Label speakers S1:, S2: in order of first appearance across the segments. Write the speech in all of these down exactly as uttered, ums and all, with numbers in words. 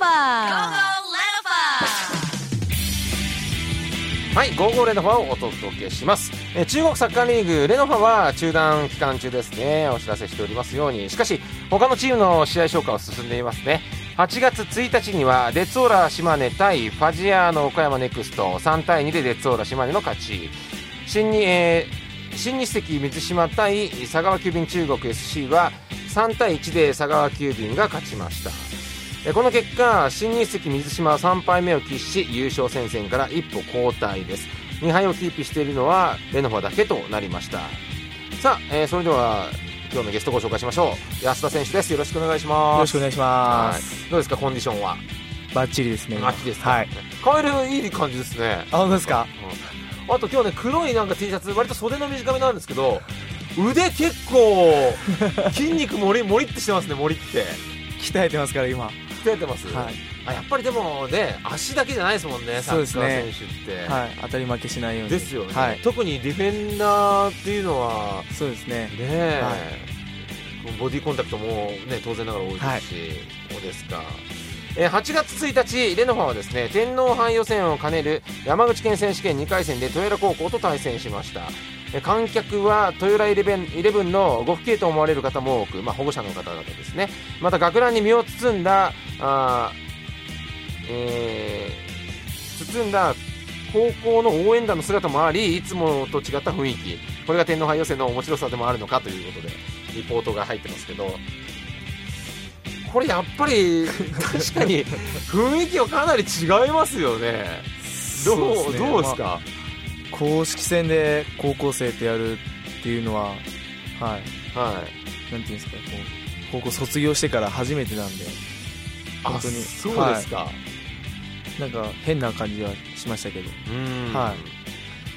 S1: ファー。
S2: はい、ゴーゴーレノファをお届けします。え中国サッカーリーグレノファは中断期間中ですね。お知らせしておりますように、しかし他のチームの試合消化は進んでいますね。はちがつついたちにはデッツオーラ島根対ファジアーノ岡山ネクスト、さんたいにでデッツオーラ島根の勝ち。新に、えー、新日赤水島対佐川急便中国 エスシー はさんたいいちで佐川急便が勝ちました。この結果、新日赤水島はさんぱいめを喫し優勝戦線から一歩後退です。にはいをキープしているのはレノファだけとなりました。さあ、えー、それでは今日のゲストをご紹介しましょう。安田選手です。よろしくお願いします。
S3: よろしくお願いします。
S2: はい、どうですか、コンディションは。
S3: バッチリですね。
S2: 秋ですか、
S3: はい、
S2: カエルいい感じですね。
S3: あ、本当ですか、
S2: うん、あと今日ね、黒いなんか T シャツ、割と袖の短めなんですけど、腕結構筋肉もりもりってしてますね。もりって
S3: 鍛えてますから今。
S2: 鍛えてます、
S3: はい、
S2: あ、やっぱりでもね、足だけじゃないですもんね、サッカー選手って、
S3: はい、当たり負けしないように
S2: ですよね、
S3: はい、
S2: 特にディフェンダーっていうのは
S3: そうですね、
S2: ね、
S3: はい、
S2: ボディコンタクトも、ね、当然ながら多いですし、
S3: はい、
S2: そうですか。えー、はちがつついたち、レノファはですね、天皇杯予選を兼ねる山口県選手権にかい戦で豊浦高校と対戦しました。観客は豊浦イレブン、イレブンのご父兄と思われる方も多く、まあ、保護者の方々ですね。また学ランに身を包んだあ、えー、包んだ高校の応援団の姿もあり、いつもと違った雰囲気、これが天皇杯予選の面白さでもあるのかということでリポートが入ってますけど、これやっぱり確かに雰囲気はかなり違いますよね。どう、
S3: そうですね、
S2: どうですか、まあ、
S3: 公式戦で高校生とやるっていうのは、はい、
S2: はい、
S3: なんていうんですか、こう高校卒業してから初めてなんで、本当に。
S2: そうですか、はい、
S3: なんか変な感じはしましたけど、
S2: うん、はい、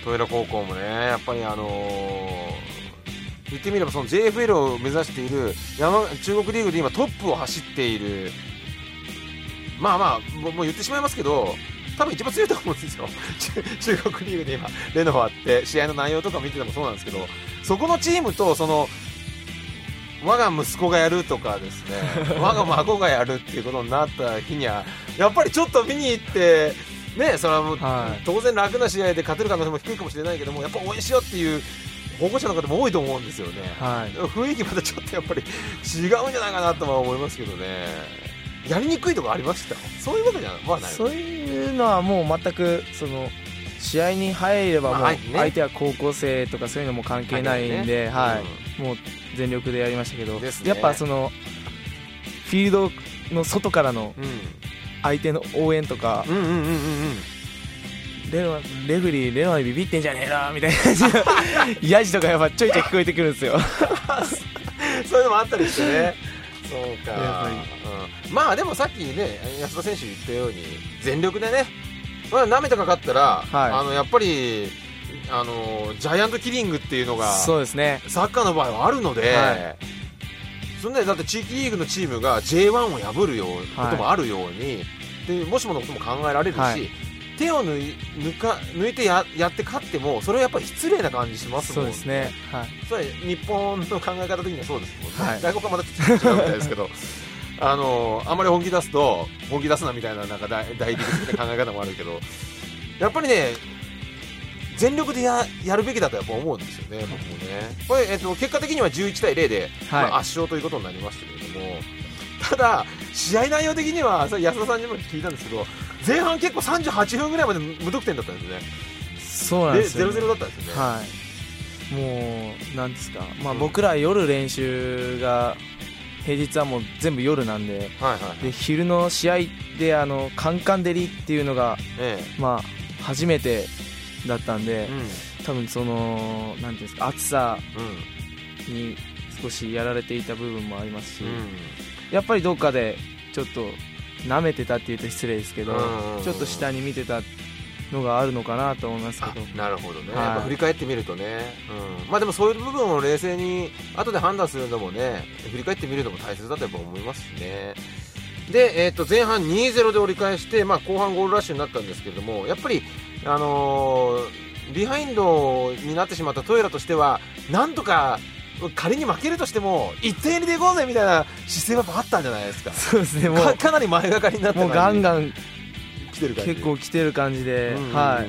S2: 豊浦高校もね、やっぱりあのー、言ってみればその ジェイエフエル を目指している山中国リーグで今トップを走っている、まあまあもう言ってしまいますけど、多分一番強いと思うんですよ中国リーグで今レノファって試合の内容とか見ててもそうなんですけど、そこのチームとその我が息子がやるとかですね我が孫がやるっていうことになった日にはやっぱりちょっと見に行ってね、それはもう、はい、当然楽な試合で勝てる可能性も低いかもしれないけども、やっぱ応援しようっていう保護者の方も多いと思うんですよね、はい、雰囲気またちょっとやっぱり違うんじゃないかなとは思いますけどね。やりにくいところありました？そういうわけじゃない、
S3: そういうのはもう全くその試合に入ればもう相手は高校生とかそういうのも関係ないんで、ね、はい、うん、もう全力でやりましたけど、ね、やっぱそのフィールドの外からの相手の応援とか、うんうんうんうんうん、レノレフリーレノにビビってんじゃねえなみたいなヤジとかやっぱちょいちょい聞こえてくるんですよ
S2: そういうのもあったりしてね。そうか、うん、まあでもさっきね安田選手言ったように全力でね、まあ、舐めてかかったら、はい、あのやっぱりあのジャイアントキリングっていうのが
S3: そうですね、
S2: サッカーの場合はあるので、はい、そんでだって地域リーグのチームが ジェイワン を破るようなこともあるように、はい、でもしものことも考えられるし、はい、手を抜い、抜か、抜いて や, やって勝ってもそれはやっぱり失礼な感じしますもんね。
S3: そうですね、はい、
S2: それ日本の考え方的にはそうですもんね、はい、外国はまたちょっと違うみたいですけどあのあんまり本気出すと本気出すなみたいな、なんか大大理的な考え方もあるけどやっぱりね全力で や, やるべきだとやっぱ思うんですよね、僕もね。これ、えっと、結果的にはじゅういちたいゼロで、はい、まあ、圧勝ということになりましたけれども、ただ試合内容的にはそれ安田さんにも聞いたんですけど、前半結構さんじゅうはちふんぐらいまで無得点だったんですね。
S3: そうなんですよ、ね、
S2: ゼロゼロだったんですよね。
S3: はい、もうなんですか、まあ、僕ら夜練習が平日はもう全部夜なんで、はいはいはい、で昼の試合であのカンカン照りっていうのが、ええ、まあ、初めてだったんで、うん、多分そのなんていうんですか、暑さに少しやられていた部分もありますし、うん、やっぱりどっかでちょっと舐めてたっていうと失礼ですけど、ちょっと下に見てたのがあるのかなと思いますけど。
S2: なるほどね、はい、やっぱ振り返ってみるとね、うん、まあでもそういう部分を冷静に後で判断するのもね、振り返ってみるのも大切だとやっぱ思いますしね。で、えー、と前半 にたいゼロ で折り返して、まあ、後半ゴールラッシュになったんですけれども、やっぱり、あのー、ビハインドになってしまったトイラとしてはなんとか仮に負けるとしてもいってん入りでいこうぜみたいな姿勢はやっぱあったんじゃないですか。
S3: そうですね、もう
S2: か, かなり前がかりになって
S3: もうガンガン
S2: 来てる感じ、
S3: 結構来てる感じで、
S2: うんうん、
S3: はい、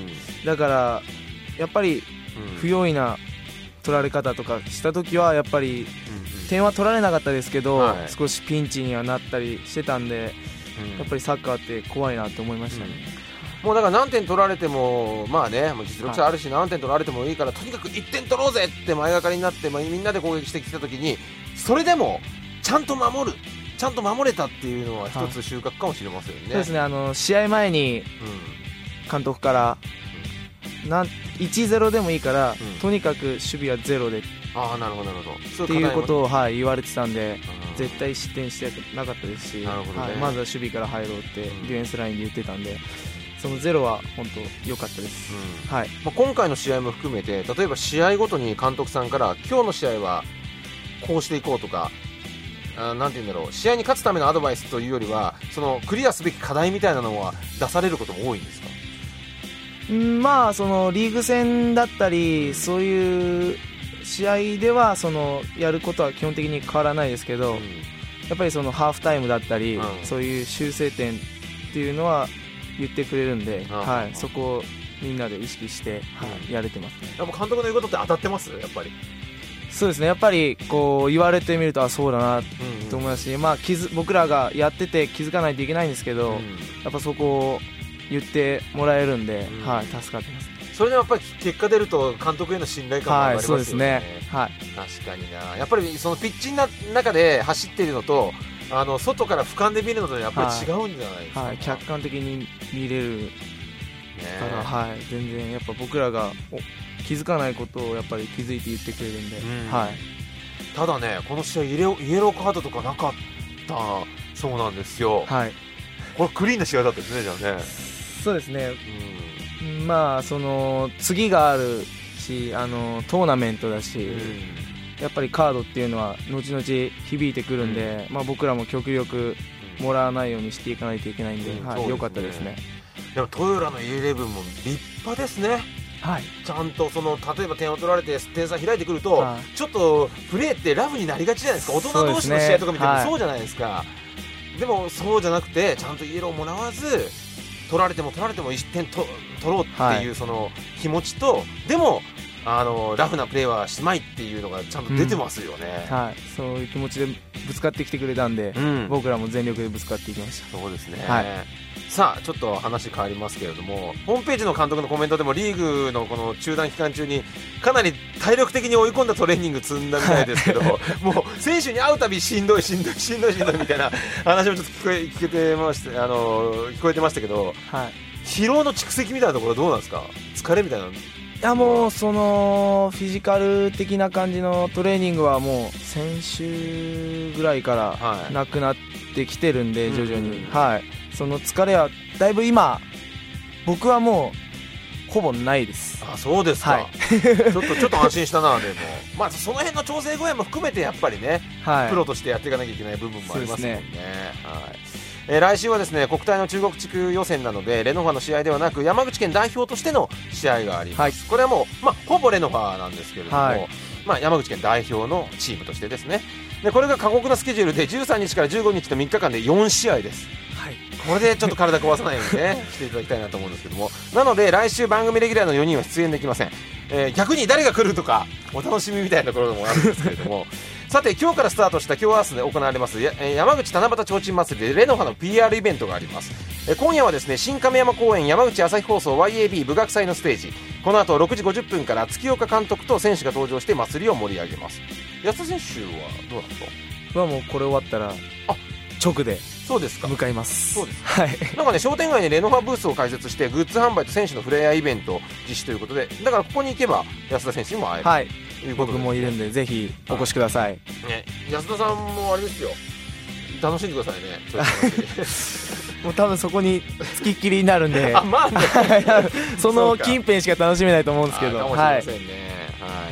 S3: だからやっぱり不用意な取られ方とかした時はやっぱり点は取られなかったですけど、はい、少しピンチにはなったりしてたんで、うん、やっぱりサッカーって怖いなって思いましたね、
S2: うん、もうだから何点取られてもまあね、もう実力差あるし何点取られてもいいから、はい、とにかくいってん取ろうぜって前がかりになって、まあ、みんなで攻撃してきた時にそれでもちゃんと守るちゃんと守れたっていうのは一つ収穫かもしれませんよね。
S3: そうですね、あの試合前に監督から、うん、なんいちたいゼロでもいいから、うん、とにかく守備はゼロで、
S2: ああなるほどなるほど
S3: っていうことを、はい、言われてたんで、うん、絶対失点してなかったですし、なるほどね、はい、まずは守備から入ろうって、うん、ディフェンスラインで言ってたんで、そのゼロは本当良かったです、うん、はい、
S2: まあ、今回の試合も含めて例えば試合ごとに監督さんから今日の試合はこうしていこうとか、あなんて言うんだろう、試合に勝つためのアドバイスというよりはそのクリアすべき課題みたいなのは出されることも多いんですか？
S3: んまあそのリーグ戦だったりそういう試合ではそのやることは基本的に変わらないですけど、うん、やっぱりそのハーフタイムだったり、うん、そういう修正点っていうのは言ってくれるんで、うん、はい、そこをみんなで意識して、はい、やれてますね。
S2: やっぱ監督の言うことって当たってます？やっぱり
S3: そうですね、やっぱりこう言われてみるとあそうだなと思いますし、うんうん、まあ、気づ僕らがやってて気づかないといけないんですけど、うん、やっぱそこを言ってもらえるんで、うん、はい、助かってます。
S2: それでやっぱり結果出ると監督への信頼感も上がりますよね。はい、そうですね、はい、確かにな。やっぱりそのピッチの中で走っているのとあの外から俯瞰で見るのとやっぱり違うんじゃないですか。
S3: はいはい、客観的に見れるから、はい、全然やっぱ僕らが気づかないことをやっぱり気づいて言ってくれるんで、うん、はい、
S2: ただねこの試合イエローカードとかなかったそうなんですよ、はい、これクリーンな試合だったですね。じゃあね、
S3: そうですね、うん、まあその次があるし、あのトーナメントだし、うん、やっぱりカードっていうのは後々響いてくるんで、うん、まあ、僕らも極力もらわないようにしていかないといけないんで、うん、はい、良かったですね。
S2: でもトヨラのイレブンも立派ですね。はい、ちゃんとその例えば点を取られて点差開いてくると、はい、ちょっとプレーってラフになりがちじゃないですか。大人同士の試合とか見てもそうじゃないですか。はい、でもそうじゃなくてちゃんとイエローをもらわず取られても取られてもいってんと取ろうっていうその気持ちと、はい、でもあのラフなプレーはしまいっていうのがちゃんと出てますよね。うん、はい、そういう気持ちでぶつかってきてくれたんで、うん、僕らも全力でぶつかっていきました。そうですね、はい、さあちょっと話変わりますけれども、ホームページの監督のコメントでもリーグのこの中断期間中にかなり体力的に追い込んだトレーニング積んだみたいですけど、はい、もう選手に会うたびしんどいしんどいしんどいしんどいみたいな話もちょっと聞こえ、聞けてまして、あの聞こえてましたけど、はい、疲労の蓄積みたいなところはどうなんですか？疲れみたいな。
S3: いやもうそのフィジカル的な感じのトレーニングはもう先週ぐらいからなくなってきてるんで、はい、徐々に、うん、はい、その疲れはだいぶ今僕はもうほぼないです。
S2: あ、そうですか、はい、ちょっとちょっと安心したな。でもまあその辺の調整具合も含めてやっぱりね、はい、プロとしてやっていかなきゃいけない部分もありますもんね。はい、えー、来週はですね国体の中国地区予選なのでレノファの試合ではなく山口県代表としての試合があります、はい、これはもう、まあ、ほぼレノファなんですけれども、はい、まあ、山口県代表のチームとしてですね。でこれが過酷なスケジュールでじゅうさんにちからじゅうごにちのみっかかんでよんしあいです。はい、これでちょっと体壊さないようにねしていただきたいなと思うんですけども、なので来週番組レギュラーのよにんは出演できません。えー、逆に誰が来るとかお楽しみみたいなところもあるんですけれどもさて今日からスタートした今日明日で行われますや山口七夕提灯祭りでレノファの ピーアール イベントがあります。え今夜はですね新亀山公園山口朝日放送 ワイエービー 部学祭のステージ、この後ろくじごじゅっぷんから月岡監督と選手が登場して祭りを盛り上げます。安田選手はどうなんですか？
S3: はもうこれ終わったらあ直で
S2: そうですか
S3: 向かいます。
S2: そうですか、はい、なんかね商店街にレノファブースを開設してグッズ販売と選手の触れ合いイベントを実施ということで、だからここに行けば安田選手にも会える、はい、ということで、ね、僕もいるんでぜひお越しください、ね、安田さんもあれですよ楽しんでくださいね
S3: もう多分そこに付きっきりになるんで
S2: あ、まあね、
S3: その近辺しか楽しめないと思うんですけど、
S2: かもしれませんね、はいはい、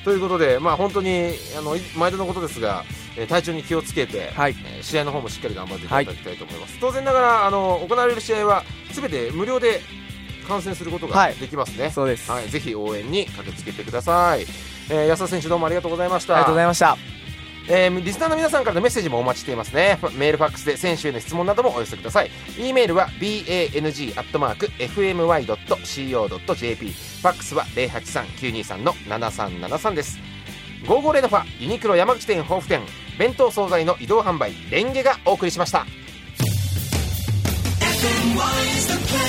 S2: ということで、まあ、本当にあの毎度のことですが体調に気をつけて、はい、試合の方もしっかり頑張っていただきたいと思います、はい、当然ながらあの行われる試合は全て無料で観戦することができますね、はい、そうです、はい、ぜひ応援に駆けつけてください。 えー、安田選手どうもありがとうございました。
S3: ありがとうございました。
S2: えー、リスナーの皆さんからのメッセージもお待ちしていますね。メールファックスで選手への質問などもお寄せください。 E メールは バン アットマーク エフエムワイ ドット シーオー ドット ジェーピー、 ファックスは ゼロはちさん きゅうにさん のななさんななさんです。ごーごーゼロのファユニクロ山口店豊富店弁当惣菜の移動販売レンゲがお送りしました。エフエムワイ is the